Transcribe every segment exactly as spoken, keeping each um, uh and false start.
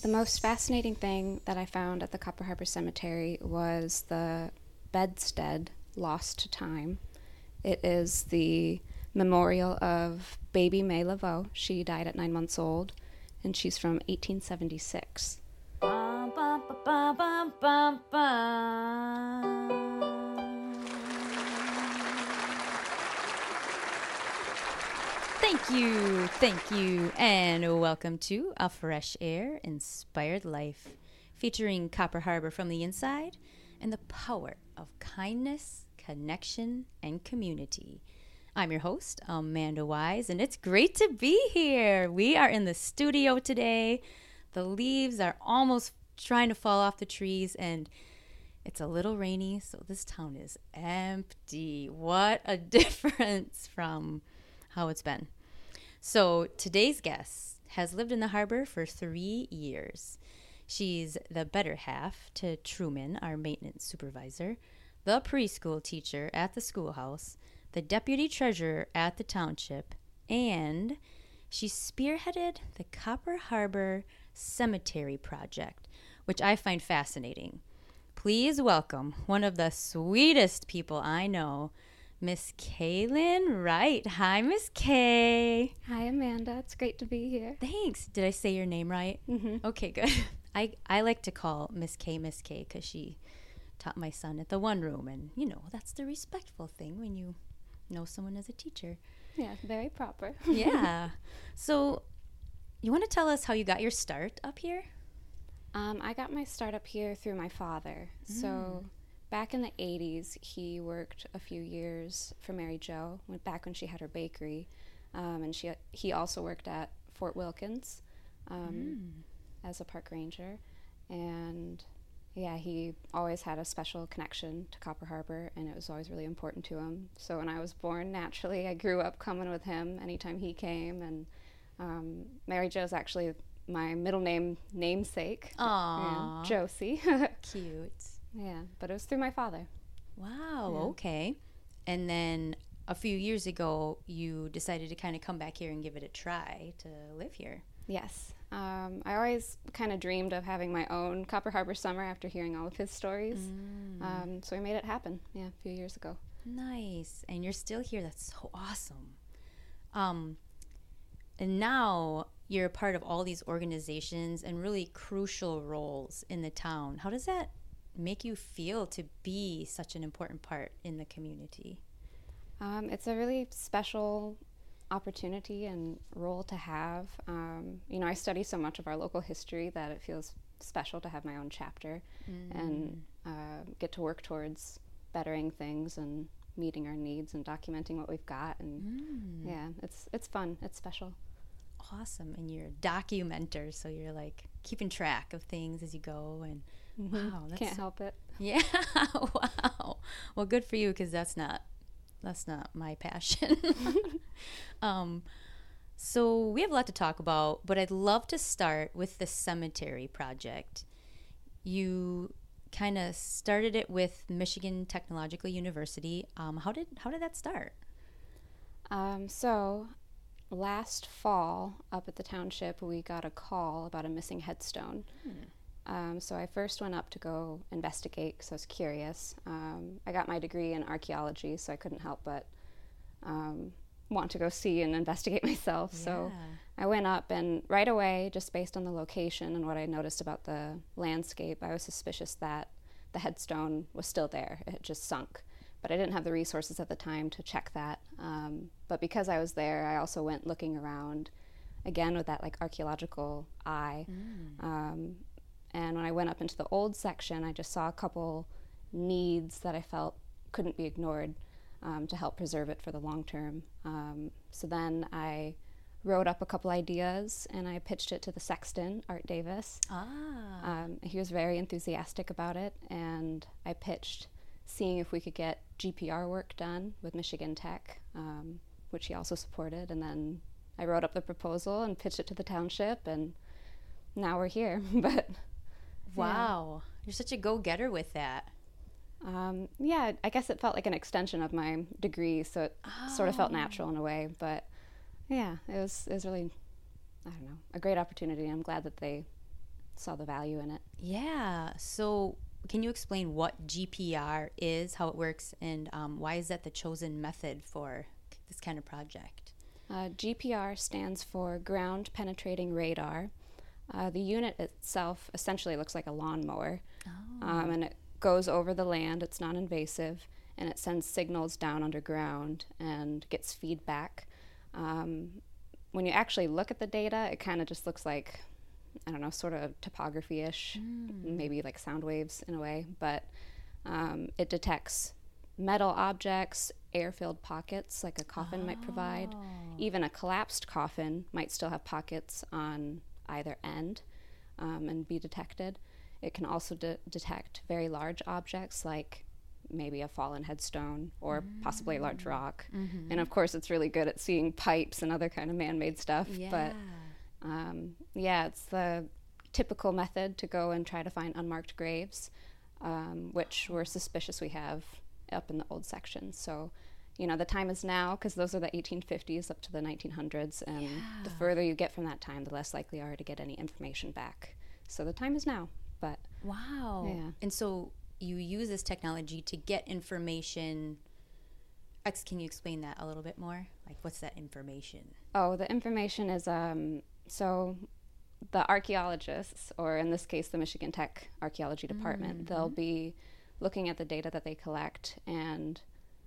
The most fascinating thing that I found at the Copper Harbor Cemetery was the bedstead lost to time. It is the memorial of baby May Laveau. She died at nine months old, and she's from eighteen seventy-six. Bum, bum, bum, bum, bum, bum. Thank you, thank you, and welcome to A Fresh Air Inspired Life, featuring Copper Harbor from the inside and the power of kindness, connection, and community. I'm your host, Amanda Wise, and it's great to be here. We are in the studio today. The leaves are almost trying to fall off the trees, and it's a little rainy, so this town is empty. What a difference from how it's been. So today's guest has lived in the harbor for three years. She's the better half to Truman, our maintenance supervisor, the preschool teacher at the schoolhouse, the deputy treasurer at the township, and she spearheaded the Copper Harbor Cemetery Project, which I find fascinating. Please welcome one of the sweetest people I know, Miss Kaylin Wright. Hi, Miss Kay. Hi, Amanda. It's great to be here. Thanks. Did I say your name right? Mm-hmm. Okay, good. I, I like to call Miss Kay Miss Kay because she taught my son at the one room, and, you know, that's the respectful thing when you know someone as a teacher. Yeah, very proper. Yeah. So you want to tell us how you got your start up here? Um, I got my start up here through my father. Mm. So back in the eighties, he worked a few years for Mary Jo, went back when she had her bakery, um, and she he also worked at Fort Wilkins um, mm. as a park ranger. And yeah, he always had a special connection to Copper Harbor, and it was always really important to him. So when I was born, naturally, I grew up coming with him anytime he came. And um, Mary Jo's actually my middle name namesake. Aww. And Josie. Cute. Yeah, but it was through my father. Wow, Yeah. Okay. And then a few years ago, you decided to kind of come back here and give it a try to live here. Yes. Um, I always kind of dreamed of having my own Copper Harbor summer after hearing all of his stories. Mm. Um, so I made it happen, yeah, a few years ago. Nice. And you're still here. That's so awesome. Um, and now you're a part of all these organizations and really crucial roles in the town. How does that make you feel to be such an important part in the community? Um, it's a really special opportunity and role to have. Um, you know, I study so much of our local history that it feels special to have my own chapter mm. and uh, get to work towards bettering things and meeting our needs and documenting what we've got. And mm. yeah, it's it's fun. It's special. Awesome. And you're a documenter, so you're like keeping track of things as you go. And mm-hmm. wow, that's can't so, help it. Yeah. Wow. Well, good for you, because that's not that's not my passion. um, so we have a lot to talk about, but I'd love to start with the cemetery project. You kind of started it with Michigan Technological University. Um, how did how did that start? Um, so. Last fall, up at the township, we got a call about a missing headstone. Hmm. Um, so I first went up to go investigate because I was curious. Um, I got my degree in archaeology, so I couldn't help but um, want to go see and investigate myself. Yeah. So I went up, and right away, just based on the location and what I noticed about the landscape, I was suspicious that the headstone was still there. It had just sunk. But I didn't have the resources at the time to check that. Um, but because I was there, I also went looking around, again with that like archaeological eye. Mm. Um, and when I went up into the old section, I just saw a couple needs that I felt couldn't be ignored um, to help preserve it for the long term. Um, so then I wrote up a couple ideas, and I pitched it to the sexton, Art Davis. Ah. Um, he was very enthusiastic about it, and I pitched seeing if we could get G P R work done with Michigan Tech, um, which he also supported. And then I wrote up the proposal and pitched it to the township, and now we're here. But wow, yeah. You're such a go-getter with that. Um, yeah, I guess it felt like an extension of my degree, so it oh. sort of felt natural in a way. But yeah, it was it was really, I don't know, a great opportunity. I'm glad that they saw the value in it. Yeah. So can you explain what G P R is, how it works, and um, why is that the chosen method for this kind of project? Uh, G P R stands for Ground Penetrating Radar. Uh, the unit itself essentially looks like a lawnmower, Oh. um, and it goes over the land. It's non-invasive, and it sends signals down underground and gets feedback. Um, when you actually look at the data, it kind of just looks like, I don't know, sort of topography-ish, Mm. maybe like sound waves in a way, but um, it detects metal objects, air-filled pockets like a coffin might provide. Oh. Even a collapsed coffin might still have pockets on either end um, and be detected. It can also de- detect very large objects like maybe a fallen headstone or mm. possibly a large rock. Mm-hmm. And of course, it's really good at seeing pipes and other kind of man-made stuff. Yeah. But um, yeah, it's the typical method to go and try to find unmarked graves, um, which we're suspicious we have up in the old section. So, you know, the time is now, because those are the eighteen fifties up to the nineteen hundreds, and yeah. the further you get from that time, the less likely you are to get any information back. So the time is now. But wow. Yeah. And so you use this technology to get information. X, can you explain that a little bit more? Like, what's that information? Oh, the information is, um, so the archaeologists, or in this case, the Michigan Tech Archaeology Department, mm-hmm. they'll be looking at the data that they collect, and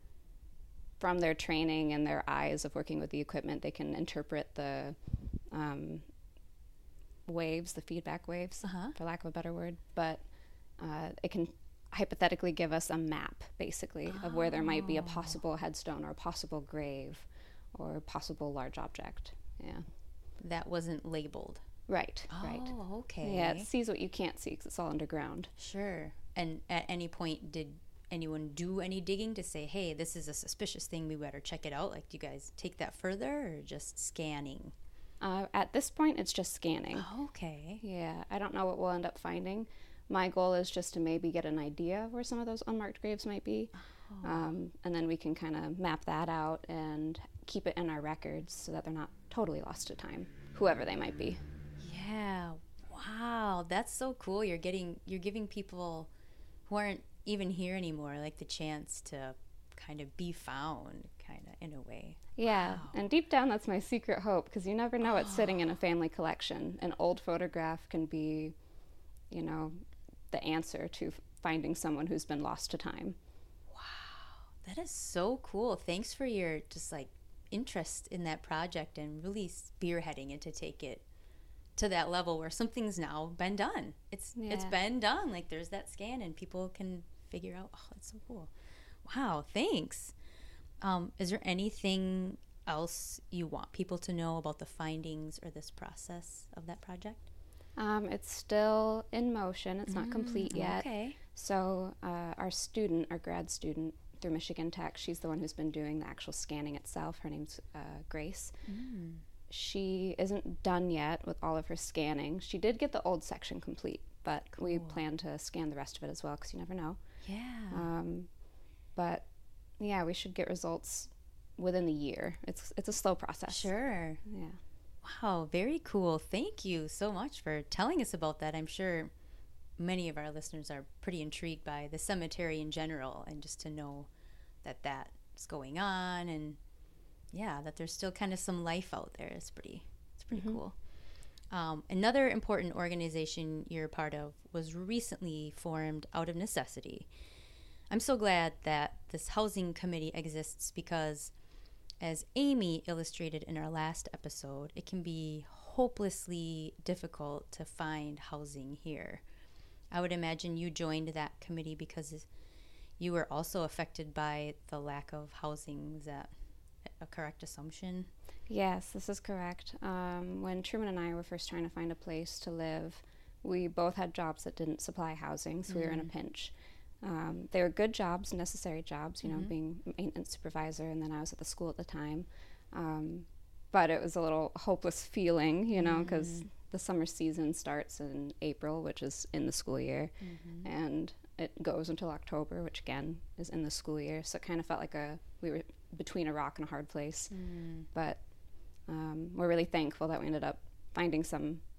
from their training and their eyes of working with the equipment, they can interpret the um, waves, the feedback waves, uh-huh. for lack of a better word. But uh, it can hypothetically give us a map, basically, oh. of where there might be a possible headstone or a possible grave or a possible large object. Yeah. That wasn't labeled. Right, oh, right. Oh, okay. Yeah, it sees what you can't see because it's all underground. Sure. And at any point, did anyone do any digging to say, hey, this is a suspicious thing, we better check it out? Like, do you guys take that further, or just scanning? Uh, at this point, it's just scanning. Oh, okay. Yeah, I don't know what we'll end up finding. My goal is just to maybe get an idea of where some of those unmarked graves might be. Oh. Um, and then we can kind of map that out and keep it in our records so that they're not totally lost to time, whoever they might be. Yeah. Wow. That's so cool. You're getting, you're giving people who aren't even here anymore, like, the chance to kind of be found, kind of, in a way. Yeah, wow. And deep down, that's my secret hope, because you never know what's oh. sitting in a family collection. An old photograph can be, you know, the answer to finding someone who's been lost to time. Wow, that is so cool. Thanks for your, just, like, interest in that project and really spearheading it to take it to that level where something's now been done. It's yeah. It's been done. Like, there's that scan and people can figure out, oh, that's so cool. Wow, thanks. Um, is there anything else you want people to know about the findings or this process of that project? Um, it's still in motion. It's mm, not complete yet. Okay. So uh, our student, our grad student through Michigan Tech, she's the one who's been doing the actual scanning itself. Her name's uh, Grace. Mm. She isn't done yet with all of her scanning. She did get the old section complete, but cool. we plan to scan the rest of it as well, because you never know. Yeah. Um, but yeah, we should get results within the year. It's it's a slow process. Sure. Yeah. Wow, very cool. Thank you so much for telling us about that. I'm sure many of our listeners are pretty intrigued by the cemetery in general, and just to know that that's going on, and yeah, that there's still kind of some life out there. It's pretty, it's pretty mm-hmm. cool. Um, another important organization you're a part of was recently formed out of necessity. I'm so glad that this housing committee exists because, as Amy illustrated in our last episode, it can be hopelessly difficult to find housing here. I would imagine you joined that committee because you were also affected by the lack of housing. Is that a correct assumption? Yes, this is correct. Um, when Truman and I were first trying to find a place to live, we both had jobs that didn't supply housing, so mm. we were in a pinch. Um, they were good jobs, necessary jobs, you know, mm-hmm. being maintenance supervisor, and then I was at the school at the time. Um, but it was a little hopeless feeling, you know, because mm-hmm. the summer season starts in April, which is in the school year, mm-hmm. and it goes until October, which again is in the school year. So it kind of felt like a we were between a rock and a hard place. Mm. But um, we're really thankful that we ended up finding some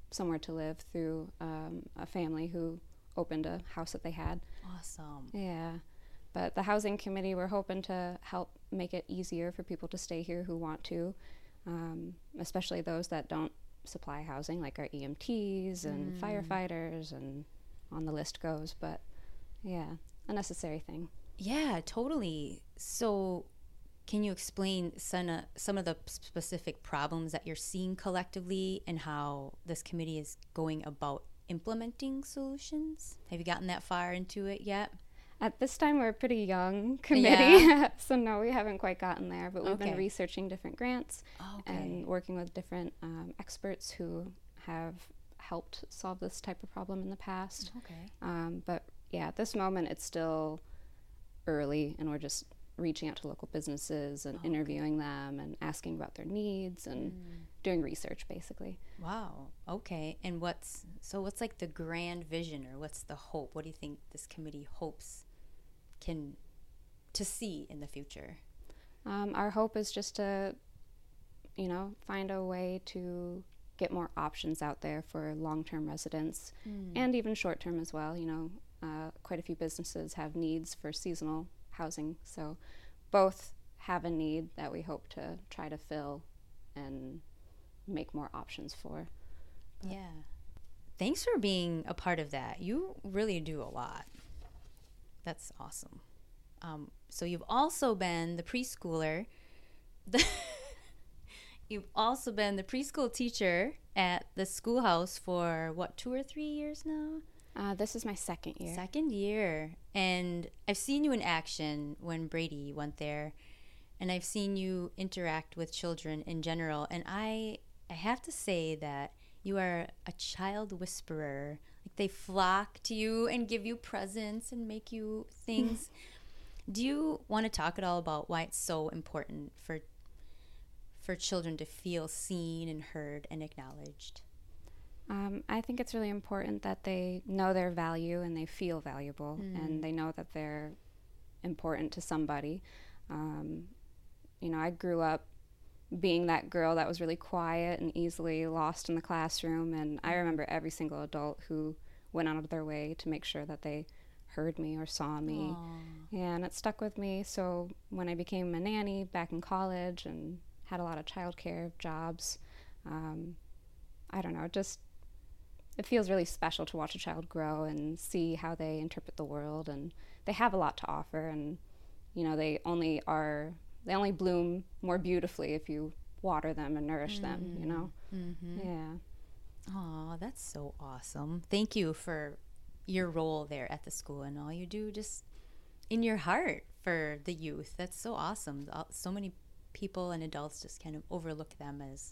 somewhere to live through um, a family who opened a house that they had. Awesome. Yeah. But the housing committee, we're hoping to help make it easier for people to stay here who want to, um, especially those that don't supply housing, like our E M Ts and Mm. firefighters, and on the list goes. But yeah, a necessary thing. Yeah, totally. So, can you explain some, uh, some of the specific problems that you're seeing collectively and how this committee is going about implementing solutions? Have you gotten that far into it yet? At this time, we're a pretty young committee, Yeah. so no, we haven't quite gotten there. But we've Okay. been researching different grants Okay. and working with different um, experts who have helped solve this type of problem in the past. Okay. Um, but yeah, at this moment, it's still early, and we're just reaching out to local businesses and Okay. interviewing them and asking about their needs and Mm. doing research, basically. Wow. Okay. And what's so what's like the grand vision, or what's the hope? What do you think this committee hopes can to see in the future? Um, our hope is just to, you know, find a way to get more options out there for long-term residents Mm. and even short-term as well. You know, uh, quite a few businesses have needs for seasonal housing, so both have a need that we hope to try to fill and make more options for. Yeah. Thanks for being a part of that. You really do a lot. That's awesome. Um, so you've also been the preschooler. The you've also been the preschool teacher at the schoolhouse for what, two or three years now? Uh, this is my second year. Second year. And I've seen you in action when Brady went there, and I've seen you interact with children in general. And I, I have to say that you are a child whisperer. Like, they flock to you and give you presents and make you things. Do you want to talk at all about why it's so important for for children to feel seen and heard and acknowledged? Um, I think it's really important that they know their value and they feel valuable, Mm. and they know that they're important to somebody. Um, you know, I grew up being that girl that was really quiet and easily lost in the classroom, and I remember every single adult who went out of their way to make sure that they heard me or saw me. Aw. Yeah, and it stuck with me. So when I became a nanny back in college and had a lot of childcare jobs, um, I don't know, it just it feels really special to watch a child grow and see how they interpret the world, and they have a lot to offer, and you know, they only are they only bloom more beautifully if you water them and nourish them, you know. Mm-hmm. Yeah. Aw, that's so awesome. Thank you for your role there at the school and all you do just in your heart for the youth. That's so awesome. All- So many people and adults just kind of overlook them as,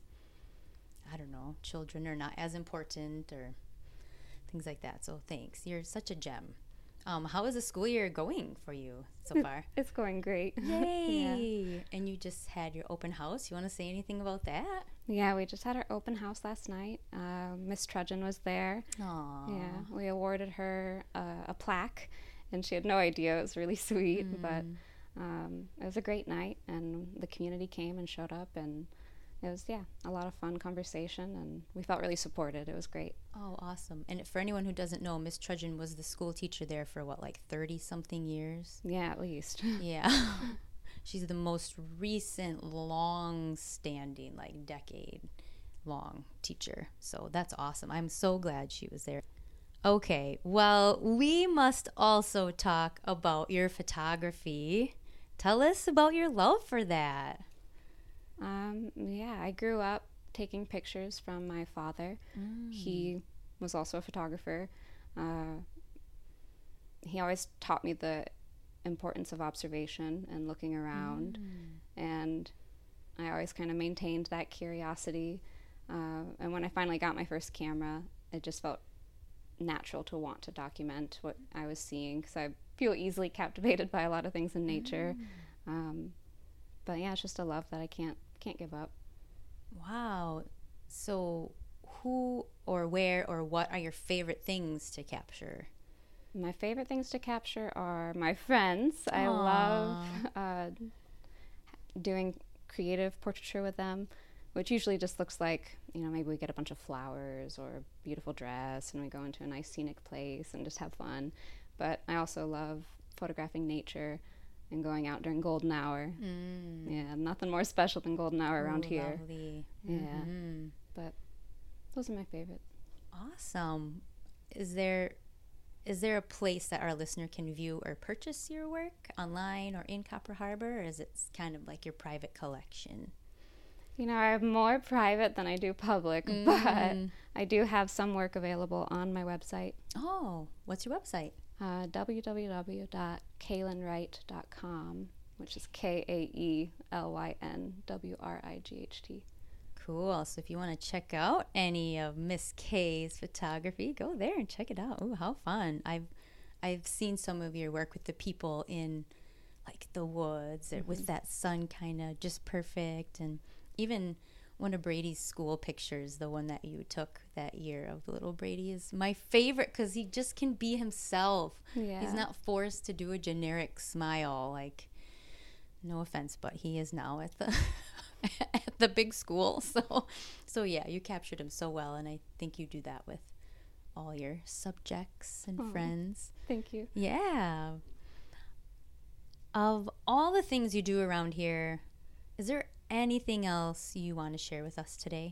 I don't know, children are not as important or things like that. So thanks. You're such a gem. Um, how is the school year going for you so far? It's going great. Yay! And you just had your open house. You want to say anything about that? Yeah, we just had our open house last night. Uh, Miss Trudgeon was there. Aww. Yeah, we awarded her uh, a plaque, and she had no idea. It was really sweet, but um, it was a great night, and the community came and showed up, and it was, yeah, a lot of fun conversation, and we felt really supported. It was great. Oh, awesome. And for anyone who doesn't know, Miss Trudgeon was the school teacher there for what, like thirty-something years? Yeah, at least. Yeah. She's the most recent, long-standing, like decade-long teacher. So that's awesome. I'm so glad she was there. Okay, well, we must also talk about your photography. Tell us about your love for that. Um, yeah, I grew up taking pictures from my father. He was also a photographer. Uh, he always taught me the importance of observation and looking around, and I always kind of maintained that curiosity. Uh, and when I finally got my first camera, it just felt natural to want to document what I was seeing, because I feel easily captivated by a lot of things in nature. Um, but yeah, it's just a love that I can't can't give up. Wow. So who or where or what are your favorite things to capture? My favorite things to capture are my friends. I love uh, doing creative portraiture with them. which usually just looks like, you know, maybe we get a bunch of flowers or a beautiful dress and we go into a nice scenic place and just have fun. But I also love photographing nature and going out during golden hour. Mm. Yeah, nothing more special than golden hour around Ooh, here. Lovely. Yeah, Mhm. but those are my favorite. Awesome. Is there is there a place that our listener can view or purchase your work online or in Copper Harbor, or is it kind of like your private collection? You know, I'm more private than I do public, Mm. but I do have some work available on my website, Oh, what's your website? uh, w w w dot kaelyn wright dot com, which is K A E L Y N W R I G H T. Cool. So if you want to check out any of Miss K's photography, go there and check it out. Ooh, how fun. I've I've seen some of your work with the people in like the woods or with that sun kind of just perfect, and even one of Brady's school pictures, the one that you took that year of the little Brady, is my favorite because he just can be himself. Yeah. He's not forced to do a generic smile. Like, no offense, but he is now at the at the big school. So, so yeah, you captured him so well, and I think you do that with all your subjects and Aw. friends. Thank you. Yeah. Of all the things you do around here, is there anything else you want to share with us today?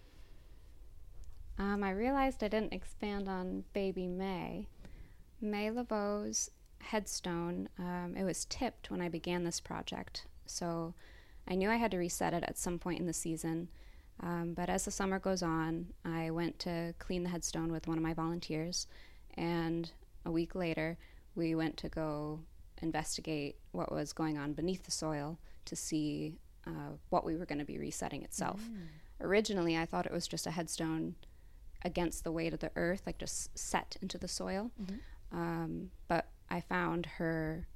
Um, I realized I didn't expand on baby May. May Laveau's headstone, um, it was tipped when I began this project, so I knew I had to reset it at some point in the season. Um, but as the summer goes on, I went to clean the headstone with one of my volunteers, and a week later, we went to go investigate what was going on beneath the soil to see uh, what we were going to be resetting itself. Mm. Originally, I thought it was just a headstone against the weight of the earth, like just set into the soil. Mhm. Um, but I found her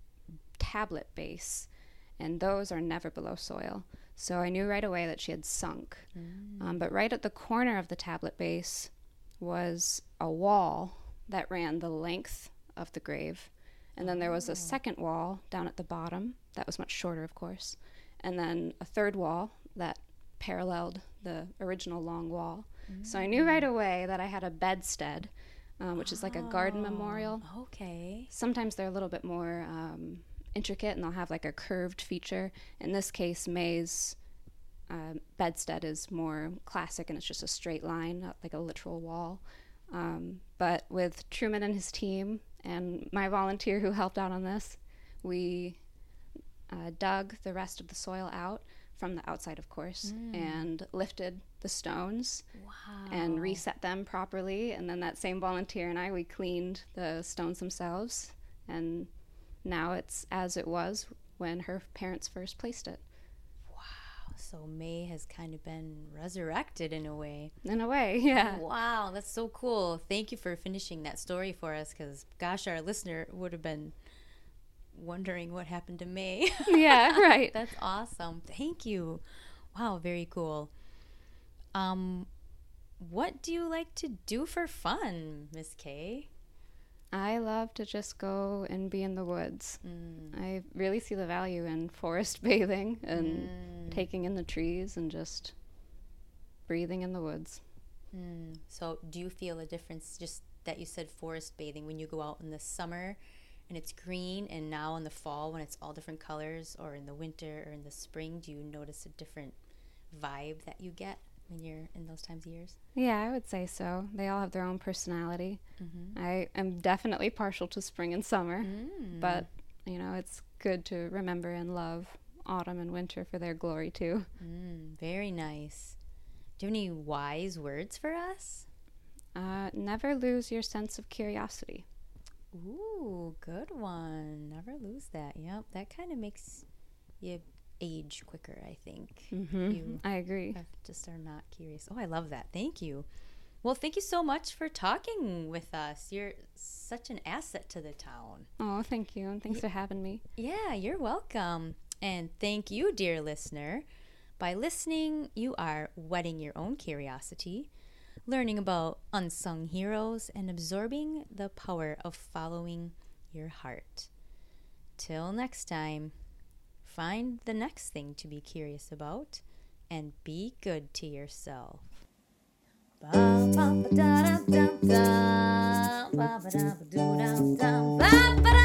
tablet base, and those are never below soil. So I knew right away that she had sunk. Mm. Um, but right at the corner of the tablet base was a wall that ran the length of the grave. And then there was Oh. a second wall down at the bottom that was much shorter, of course. And then a third wall that paralleled the original long wall. So I knew right away that I had a bedstead, um, which is like a garden Oh, memorial. Okay. Sometimes they're a little bit more um, intricate, and they'll have like a curved feature. In this case, May's uh, bedstead is more classic, and it's just a straight line, not like a literal wall. Um, but with Truman and his team and my volunteer who helped out on this, we uh, dug the rest of the soil out from the outside, of course, Mm. and lifted the stones Wow. and reset them properly. And then that same volunteer and I, we cleaned the stones themselves. And now it's as it was when her parents first placed it. Wow. So May has kind of been resurrected in a way. In a way, yeah. Wow, that's so cool. Thank you for finishing that story for us, because gosh, our listener would have been wondering what happened to May. Yeah, right. That's awesome. Thank you. Wow, very cool. Um, what do you like to do for fun, Miss K? I love to just go and be in the woods. Mm. I really see the value in forest bathing and Mm. taking in the trees and just breathing in the woods. Mm. So do you feel a difference, just that you said forest bathing, when you go out in the summer and it's green, and now in the fall when it's all different colors, or in the winter or in the spring, do you notice a different vibe that you get when you're in those times of years? Yeah, I would say so. They all have their own personality. Mm-hmm. I am definitely partial to spring and summer, Mm. but, you know, it's good to remember and love autumn and winter for their glory, too. Mm, very nice. Do you have any wise words for us? Uh, never lose your sense of curiosity. Ooh, good one. Never lose that. Yep, that kind of makes you age quicker, I think. Mm-hmm. You I agree. have- just are not curious. Oh, I love that. Thank you. Well, thank you so much for talking with us. You're such an asset to the town. Oh, thank you, and thanks Ye- for having me. Yeah, you're welcome. And thank you, dear listener. By listening, you are whetting your own curiosity, learning about unsung heroes, and absorbing the power of following your heart. Till next time, find the next thing to be curious about and be good to yourself. Ba ba ba da da da da. Ba ba da ba do da da. Ba ba